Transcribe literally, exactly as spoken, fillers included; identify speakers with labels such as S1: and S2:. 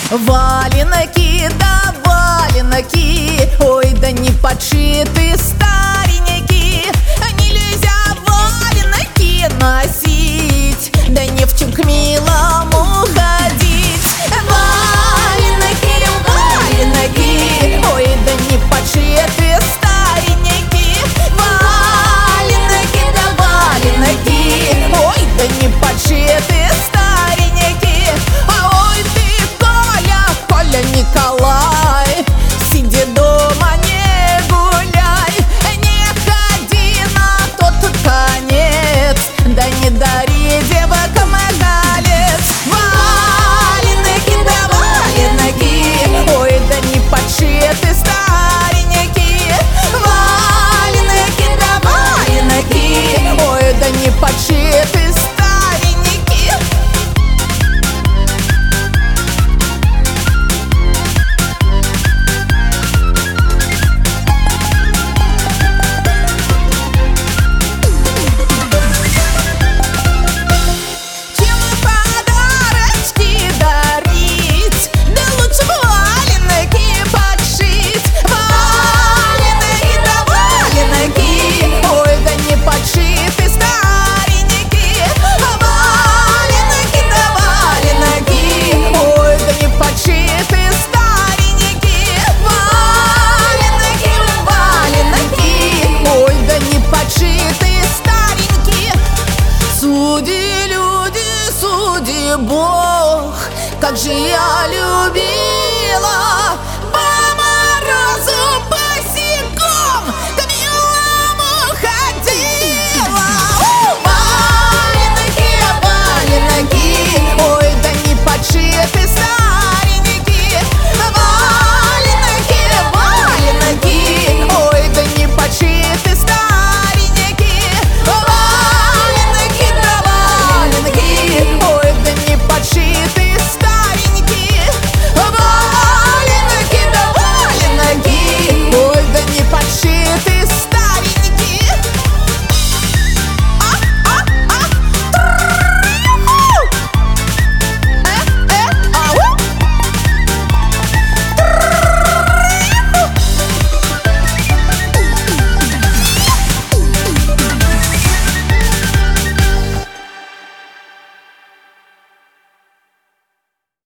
S1: Валенки, да валенки, ой, да не подшиты старенькие. Нельзя валенки носить, да не в чем к милому ходить. Валенки, валенки, ой, да не подшиты старенькие. Валенки, да валенки, ой, да не подшиты старенькие. А ой ты, Коля, Коля Николай, сиди дома, не гуляй, не ходи на тот конец, да не дари девкам галец. Валенки, да валенки, ой, да не подшиты старенькие. Валенки, да валенки, ой, да не подшиты старенькие. Суди, люди, суди, Бог, как же я любил.